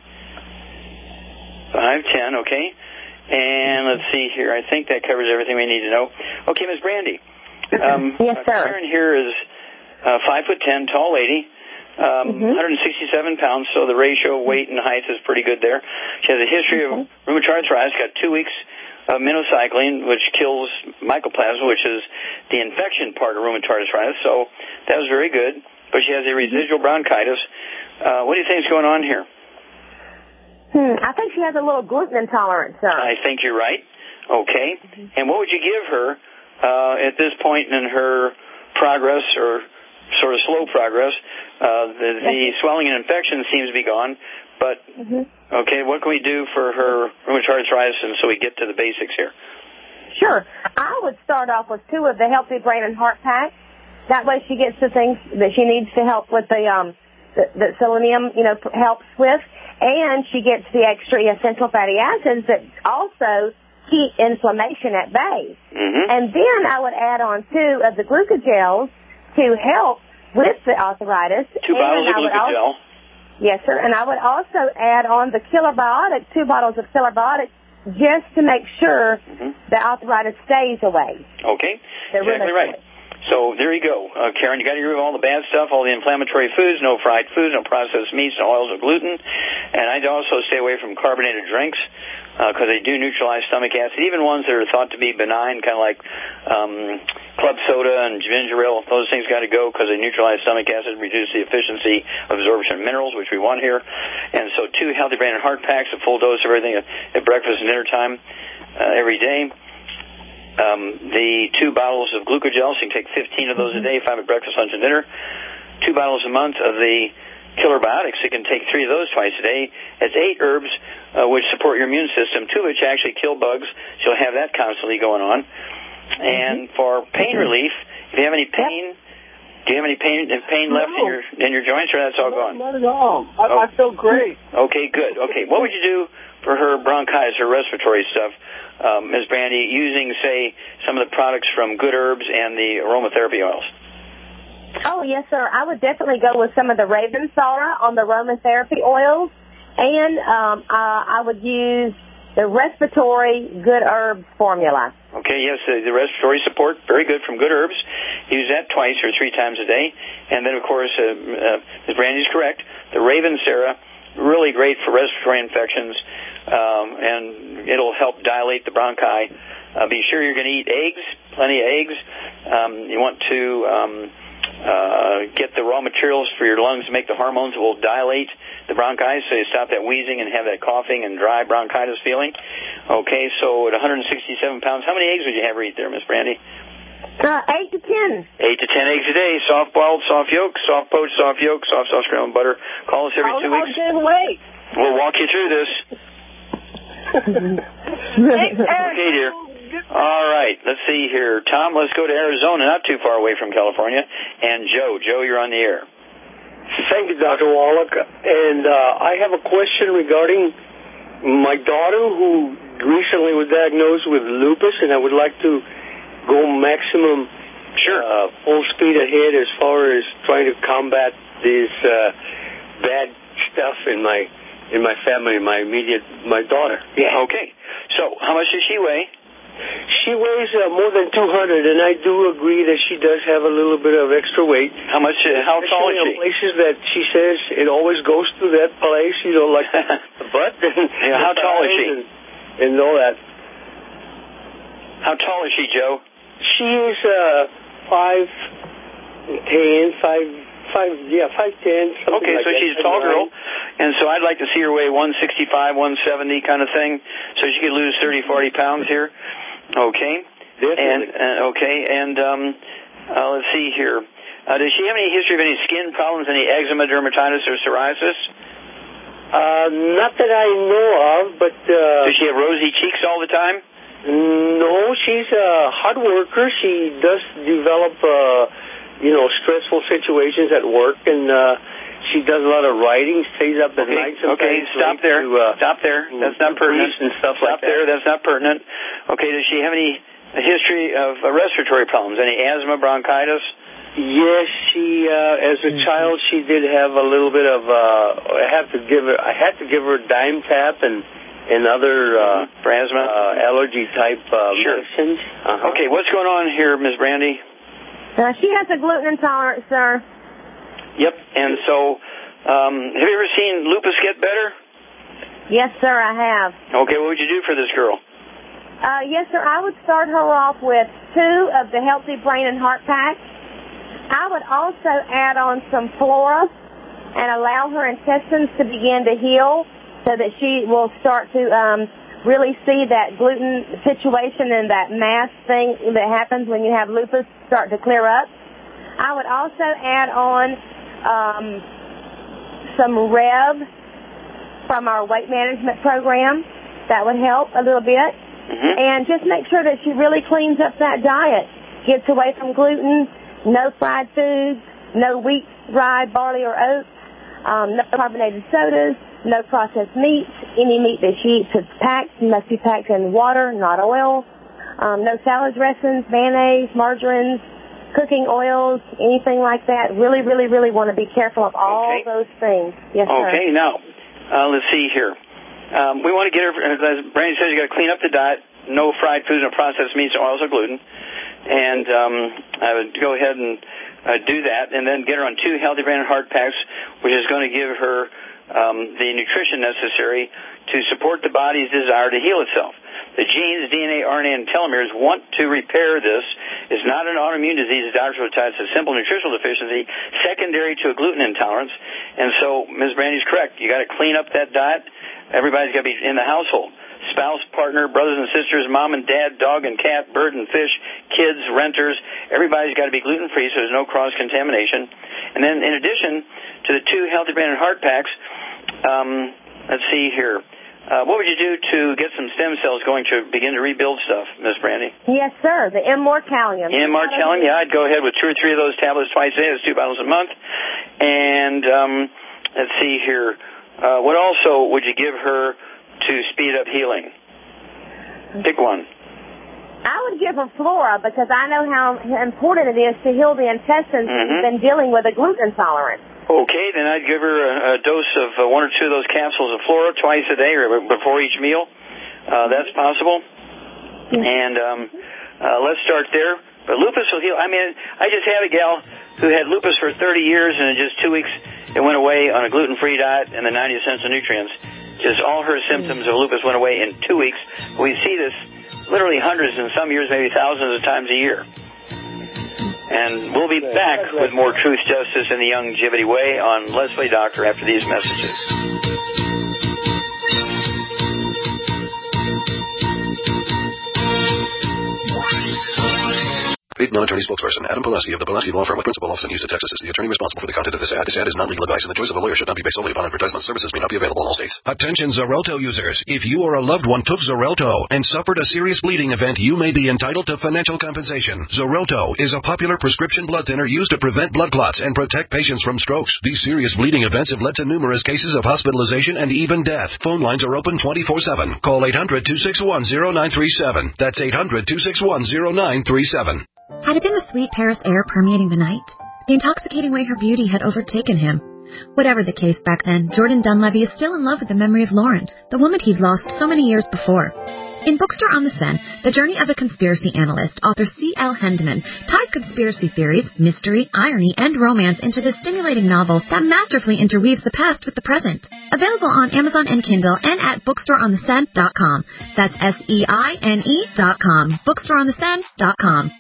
five ten, okay. And let's see here. I think that covers everything we need to know. Okay, Miz Brandy. Um, yes, sir. Karen here is uh, five foot ten, tall lady, um, mm-hmm. one hundred sixty-seven pounds. So the ratio of weight and height is pretty good there. She has a history mm-hmm. of rheumatoid arthritis. Got two weeks of minocycline, which kills mycoplasma, which is the infection part of rheumatoid arthritis. So that was very good. But she has a residual bronchitis. Uh, what do you think is going on here? Hmm, I think she has a little gluten intolerance, sir. I think you're right. Okay. Mm-hmm. And what would you give her uh, at this point in her progress, or sort of slow progress? Uh, the, the yes. swelling and infection seems to be gone, but, mm-hmm. okay, what can we do for her rheumatoid arthritis, and so we get to the basics here? Sure. I would start off with two of the Healthy Brain and Heart packs. That way she gets the things that she needs to help with the, um, the, the selenium, you know, helps with. And she gets the extra essential fatty acids that also keep inflammation at bay. Mm-hmm. And then I would add on two of the glucogels to help with the arthritis. Two and bottles I of glucogel. Also, yes, sir. And I would also add on the Kilobiotic, two bottles of Kilobiotic, just to make sure mm-hmm. the arthritis stays away. Okay, exactly right. So there you go, uh, Karen. You got to get rid of all the bad stuff, all the inflammatory foods, no fried foods, no processed meats, no oils or gluten. And I'd also stay away from carbonated drinks because uh, they do neutralize stomach acid, even ones that are thought to be benign, kind of like um, club soda and ginger ale. Those things got to go because they neutralize stomach acid, reduce the efficiency of absorption of minerals, which we want here. And so two Healthy Brain and Heart packs, a full dose of everything at, at breakfast and dinner time uh, every day. Um, the two bottles of glucogel, so you can take fifteen of those a day, five at breakfast, lunch, and dinner. Two bottles a month of the Killer Biotics, so you can take three of those twice a day. It's eight herbs uh, which support your immune system, two of which actually kill bugs, so you'll have that constantly going on. And for pain relief, if you have any pain, do you have any pain pain left in your in your joints, or that's all gone? Not at all. I, oh. I feel great. Okay, good. Okay, what would you do for her bronchitis, her respiratory stuff, um, Miz Brandy, using, say, some of the products from Good Herbs and the aromatherapy oils? Oh, yes, sir. I would definitely go with some of the Ravensara on the aromatherapy oils, and um, uh, I would use the respiratory Good Herbs formula. Okay, yes, the, the respiratory support, very good from Good Herbs. Use that twice or three times a day. And then, of course, uh, uh, Miz Brandy's correct, the Raven Sera, really great for respiratory infections, um, and it'll help dilate the bronchi. Uh, be sure you're going to eat eggs, plenty of eggs. Um, you want to um, uh, get the raw materials for your lungs to make the hormones that will dilate the bronchi, so you stop that wheezing and have that coughing and dry bronchitis feeling. Okay, so at one hundred sixty-seven pounds, how many eggs would you have her eat there, Miss Brandy? Uh, eight to ten. Eight to ten eggs a day, soft boiled, soft yolk, soft poached, soft yolk, soft soft scrambled butter. Call us every oh, two weeks. Oh, good weight. We'll walk you through this. Okay, dear. All right, let's see here. Tom, let's go to Arizona, not too far away from California. And Joe. Joe, you're on the air. Thank you, Doctor Wallach. And uh, I have a question regarding my daughter who recently was diagnosed with lupus, and I would like to go maximum sure. uh, full speed ahead as far as trying to combat this uh, bad stuff in my in my family, my immediate, my daughter. Yeah. Okay. So how much does she weigh? She weighs uh, more than two hundred, and I do agree that she does have a little bit of extra weight. How much? Uh, how tall is she? Places that she says it always goes to that place, you know, like the butt. And yeah, how tall is she? And, and all that. How tall is she, Joe? She is uh, five ten, five, five, yeah, five ten. Okay, like so that. she's a tall girl, and so I'd like to see her weigh one sixty-five, one seventy kind of thing, so she could lose thirty, forty pounds here. Okay. Definitely. And uh, okay, and um, uh, let's see here. Uh, does she have any history of any skin problems, any eczema, dermatitis, or psoriasis? Uh, not that I know of, but uh, does she have rosy cheeks all the time? No, she's a hard worker. She does develop, uh, you know, stressful situations at work, and uh, she does a lot of writing. Stays up at okay. night. Okay, stop there. To, uh, stop there. That's not pertinent. And stuff stop like there. that. That's not pertinent. Okay, does she have any history of uh, respiratory problems? Any asthma, bronchitis? Yes, she. Uh, as a child, she did have a little bit of. Uh, I have to give her. I had to give her Dime Tap and and other uh, for asthma, uh, allergy type uh, sure. medicines. Uh-huh. Okay, what's going on here, Miz Brandy? Uh, she has a gluten intolerance, sir. Yep, and so um, have you ever seen lupus get better? Yes, sir, I have. Okay, what would you do for this girl? Uh, yes, sir, I would start her off with two of the Healthy Brain and Heart Packs. I would also add on some flora and allow her intestines to begin to heal so that she will start to um, really see that gluten situation and that mass thing that happens when you have lupus start to clear up. I would also add on um, some Rev from our weight management program. That would help a little bit. Mm-hmm. And just make sure that she really cleans up that diet, gets away from gluten, no fried foods, no wheat, rye, barley, or oats, um, no carbonated sodas, no processed meats. Any meat that she eats is packed, must be packed in water, not oil. Um, no salad dressings, mayonnaise, margarines, cooking oils, anything like that. Really, really, really want to be careful of all okay. those things. Yes, sir. Okay, now, uh, let's see here. Um, we want to get her, as Brandy says, you got to clean up the diet, no fried foods, no processed meats, oils, or gluten. And um, I would go ahead and uh, do that, and then get her on two Healthy Brain and Heart Packs, which is going to give her um, the nutrition necessary to support the body's desire to heal itself. The genes, D N A, R N A, and telomeres want to repair this. It's not an autoimmune disease, as Doctor would tell you. It's a simple nutritional deficiency secondary to a gluten intolerance. And so Miz Brandy's correct. You got to clean up that diet. Everybody's got to be in the household. Spouse, partner, brothers and sisters, mom and dad, dog and cat, bird and fish, kids, renters. Everybody's got to be gluten-free so there's no cross-contamination. And then in addition to the two Healthy Brain and Heart Packs, um, let's see here. Uh, what would you do to get some stem cells going to begin to rebuild stuff, Miss Brandy? Yes, sir. The M-Mortalium. M-Mortalium, yeah. I'd go ahead with two or three of those tablets twice a day. That's two bottles a month. And um, let's see here. Uh, what also would you give her to speed up healing? Pick one. I would give her flora because I know how important it is to heal the intestines mm-hmm. when you've been dealing with a gluten intolerance. Okay, then I'd give her a, a dose of uh, one or two of those capsules of flora twice a day or before each meal. uh, that's possible. And um, uh, let's start there. But lupus will heal. I mean, I just had a gal who had lupus for thirty years, and in just two weeks it went away on a gluten-free diet and the ninety essential nutrients. Just all her symptoms of lupus went away in two weeks. We see this literally hundreds and some years, maybe thousands of times a year. And we'll be back with more Truth, Justice, and the Youngevity Way on Let's Play Doctor after these messages. Paid non-attorney spokesperson Adam Pulaski of the Pulaski Law Firm with principal office in Houston, Texas is the attorney responsible for the content of this ad. This ad is not legal advice, and the choice of a lawyer should not be based solely upon advertisement. Services may not be available in all states. Attention Xarelto users. If you or a loved one took Xarelto and suffered a serious bleeding event, you may be entitled to financial compensation. Xarelto is a popular prescription blood thinner used to prevent blood clots and protect patients from strokes. These serious bleeding events have led to numerous cases of hospitalization and even death. Phone lines are open twenty-four seven. Call eight hundred, two six one, zero nine three seven. That's eight hundred, two six one, zero nine three seven. Had it been the sweet Paris air permeating the night? The intoxicating way her beauty had overtaken him? Whatever the case back then, Jordan Dunleavy is still in love with the memory of Lauren, the woman he'd lost so many years before. In Bookstore on the Seine, the journey of a conspiracy analyst, author C L Hendeman ties conspiracy theories, mystery, irony, and romance into this stimulating novel that masterfully interweaves the past with the present. Available on Amazon and Kindle and at bookstore on the seine dot com. That's S E I N E dot com. bookstore on the seine dot com.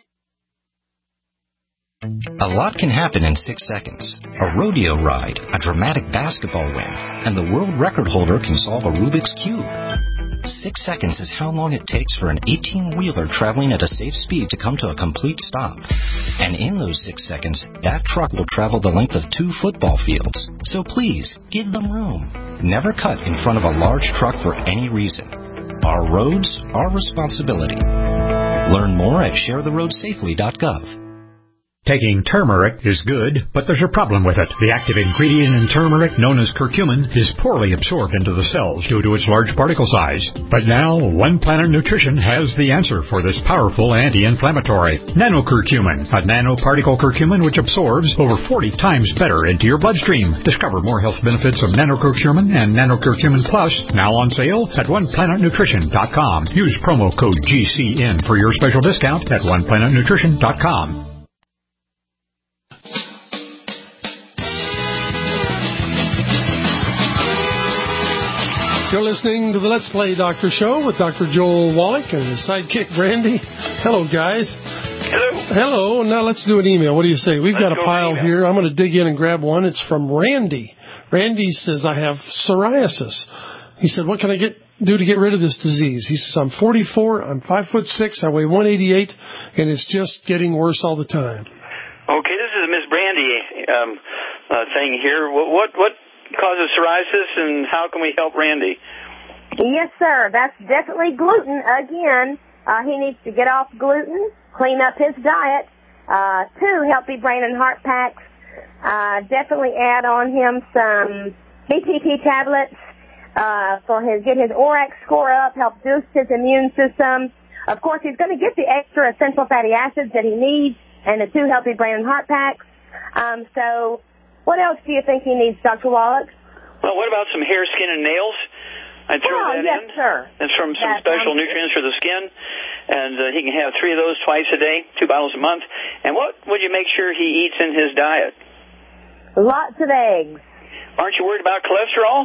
A lot can happen in six seconds. A rodeo ride, a dramatic basketball win, and the world record holder can solve a Rubik's Cube. Six seconds is how long it takes for an eighteen-wheeler traveling at a safe speed to come to a complete stop. And in those six seconds, that truck will travel the length of two football fields. So please, give them room. Never cut in front of a large truck for any reason. Our roads, our responsibility. Learn more at share the road safely dot gov. Taking turmeric is good, but there's a problem with it. The active ingredient in turmeric, known as curcumin, is poorly absorbed into the cells due to its large particle size. But now, One Planet Nutrition has the answer for this powerful anti-inflammatory. Nanocurcumin, a nanoparticle curcumin which absorbs over forty times better into your bloodstream. Discover more health benefits of nanocurcumin and nanocurcumin plus, now on sale at one planet nutrition dot com. Use promo code G C N for your special discount at one planet nutrition dot com. You're listening to the Let's Play Doctor Show with Doctor Joel Wallach and his sidekick, Randy. Hello, guys. Hello. Hello. Now let's do an email. What do you say? We've Let's got a pile here. I'm going to dig in and grab one. It's from Randy. Randy says, I have psoriasis. He said, what can I get do to get rid of this disease? He says, I'm forty-four, I'm five foot six, I weigh one eighty-eight, and it's just getting worse all the time. Okay, this is Miss Brandy um, uh, thing here. What, what what causes psoriasis, and how can we help Randy? Yes, sir. That's definitely gluten again. Uh, he needs to get off gluten, clean up his diet. Uh, two healthy brain and heart packs. Uh, definitely add on him some B T P tablets uh, for his get his O R A C score up, help boost his immune system. Of course, he's going to get the extra essential fatty acids that he needs and the two healthy brain and heart packs. Um, so what else do you think he needs, Doctor Wallach? Well, what about some hair, skin, and nails? I'd throw oh, that yes, in. Sir. It's from some that special nutrients for the skin, and uh, he can have three of those twice a day, two bottles a month. And what would you make sure he eats in his diet? Lots of eggs. Aren't you worried about cholesterol?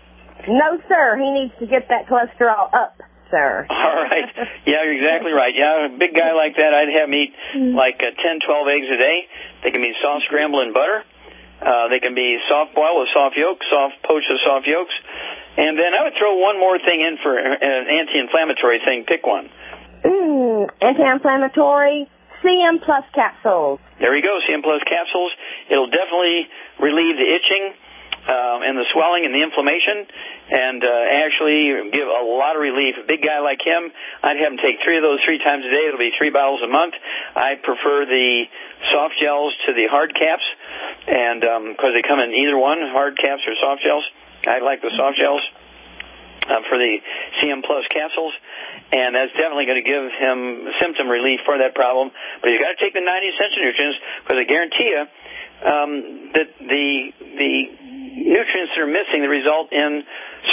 No, sir. He needs to get that cholesterol up, sir. All right. Yeah, you're exactly right. Yeah, a big guy like that, I'd have him eat like uh, ten, twelve eggs a day. They can be soft scrambled in butter. Uh, they can be soft boiled with soft yolks, soft poached with soft yolks. And then I would throw one more thing in for an anti-inflammatory thing. Pick one. Mm, anti-inflammatory C M Plus capsules. There you go, C M Plus capsules. It'll definitely relieve the itching um, and the swelling and the inflammation, and uh, actually give a lot of relief. A big guy like him, I'd have him take three of those three times a day. It'll be three bottles a month. I prefer the soft gels to the hard caps, and because um, they come in either one, hard caps or soft gels. I like the soft gels uh, for the C M Plus capsules, and that's definitely going to give him symptom relief for that problem. But you've got to take the ninety essential nutrients, because I guarantee you um, that the the nutrients that are missing that result in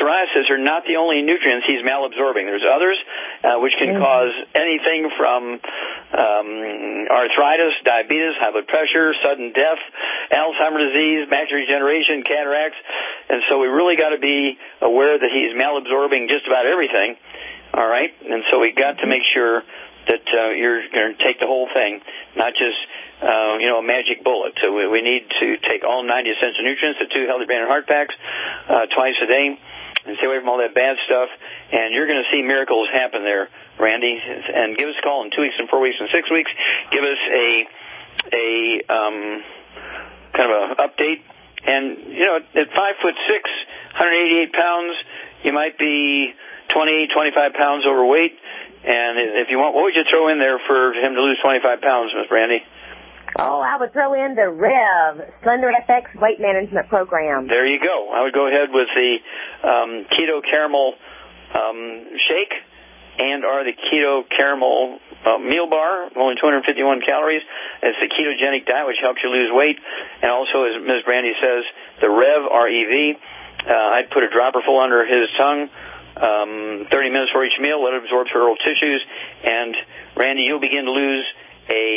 psoriasis are not the only nutrients he's malabsorbing. There's others uh, which can mm-hmm. cause anything from um, arthritis, diabetes, high blood pressure, sudden death, Alzheimer's disease, macular degeneration, cataracts. And so we really got to be aware that he's malabsorbing just about everything. All right? And so we got to make sure that uh, you're going to take the whole thing, not just, uh, you know, a magic bullet. So we, we need to take all ninety essential nutrients, the two Healthy Brain and Heart Packs, uh, twice a day, and stay away from all that bad stuff. And you're going to see miracles happen there, Randy. And give us a call in two weeks and four weeks and six weeks. Give us a a um, kind of a update. And, you know, at five foot six, one hundred eighty-eight pounds, you might be twenty, twenty-five pounds overweight. And if you want, what would you throw in there for him to lose twenty-five pounds, Miss Brandy? Oh, I would throw in the Rev, Slender F X Weight Management Program. There you go. I would go ahead with the um, Keto Caramel um, Shake and or the Keto Caramel uh, Meal Bar, only two hundred fifty-one calories. It's the ketogenic diet, which helps you lose weight. And also, as Miz Brandy says, the Rev, R E V. Uh, I'd put a dropper full under his tongue. Um, thirty minutes for each meal, let it absorb through oral tissues, and Randy, you'll begin to lose a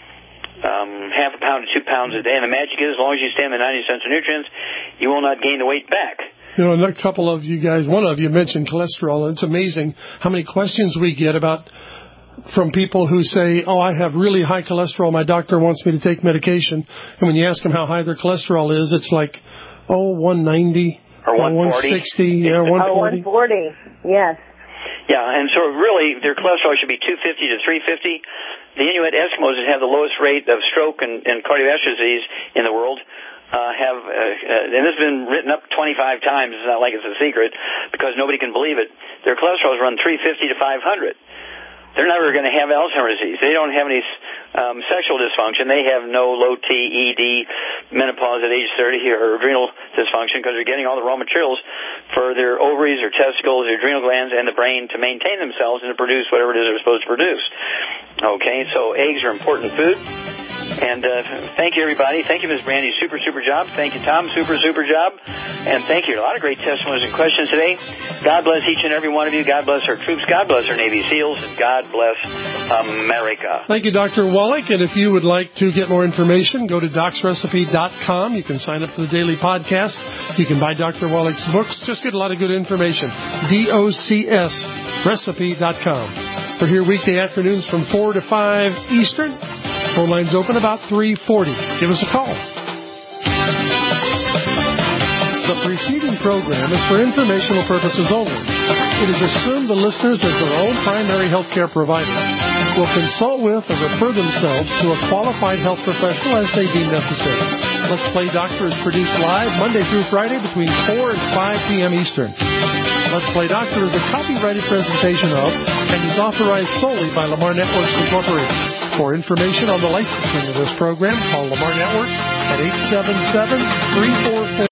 um, half a pound to two pounds a day. And the magic is, as long as you stay on the ninety essential nutrients, you will not gain the weight back. You know, a couple of you guys, one of you mentioned cholesterol, and it's amazing how many questions we get about from people who say, oh, I have really high cholesterol, my doctor wants me to take medication, and when you ask them how high their cholesterol is, it's like, oh, one ninety. Or one forty. one sixty, yeah, one forty. Oh, one forty, yes. Yeah, and so really their cholesterol should be two fifty to three fifty. The Inuit Eskimos that have the lowest rate of stroke and, and cardiovascular disease in the world uh, have, uh, uh, and this has been written up twenty-five times, it's not like it's a secret, because nobody can believe it. Their cholesterol is run three fifty to five hundred. They're never going to have Alzheimer's disease. They don't have any um, sexual dysfunction. They have no low T, E D, menopause at age thirty, or adrenal dysfunction, because they're getting all the raw materials for their ovaries, their testicles, their adrenal glands, and the brain to maintain themselves and to produce whatever it is they're supposed to produce. Okay, so eggs are important food. And uh, thank you, everybody. Thank you, Miz Brandy. Super, super job. Thank you, Tom. Super, super job. And thank you. A lot of great testimonies and questions today. God bless each and every one of you. God bless our troops. God bless our Navy SEALs. And God bless America. Thank you, Doctor Wallach. And if you would like to get more information, go to docs recipe dot com. You can sign up for the daily podcast. You can buy Doctor Wallach's books. Just get a lot of good information. D O C S recipe dot com. We're here weekday afternoons from four to five Eastern. Phone lines open about three forty. Give us a call. The preceding program is for informational purposes only. It is assumed the listeners, as their own primary health care provider, will consult with or refer themselves to a qualified health professional as they deem necessary. Let's Play Doctor is produced live Monday through Friday between four and five p.m. Eastern. Let's Play Doctor is a copyrighted presentation of and is authorized solely by Lamar Networks Incorporated. For information on the licensing of this program, call Lamar Networks at eight seven seven, three four four.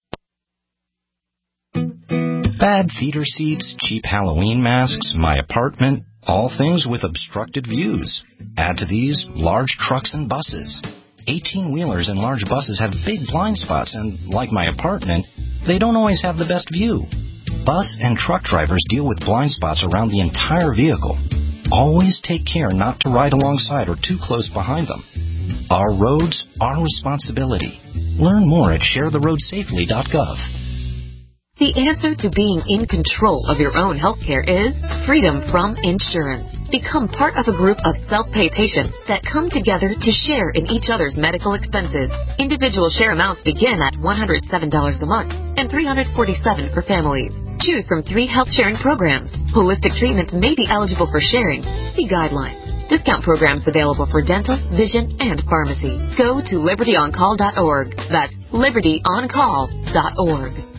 Bad theater seats, cheap Halloween masks, my apartment, all things with obstructed views. Add to these large trucks and buses. eighteen-wheelers and large buses have big blind spots, and like my apartment, they don't always have the best view. Bus and truck drivers deal with blind spots around the entire vehicle. Always take care not to ride alongside or too close behind them. Our roads, our responsibility. Learn more at share the road safely dot gov. The answer to being in control of your own healthcare is freedom from insurance. Become part of a group of self-pay patients that come together to share in each other's medical expenses. Individual share amounts begin at one hundred seven dollars a month and three hundred forty-seven dollars for families. Choose from three health sharing programs. Holistic treatments may be eligible for sharing. See guidelines. Discount programs available for dental, vision, and pharmacy. Go to liberty on call dot org. That's liberty on call dot org.